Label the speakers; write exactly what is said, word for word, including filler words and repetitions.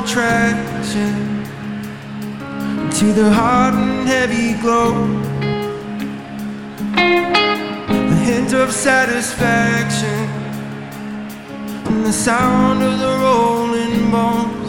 Speaker 1: attraction to the hot and heavy glow, a hint of satisfaction and the sound of the rolling bones.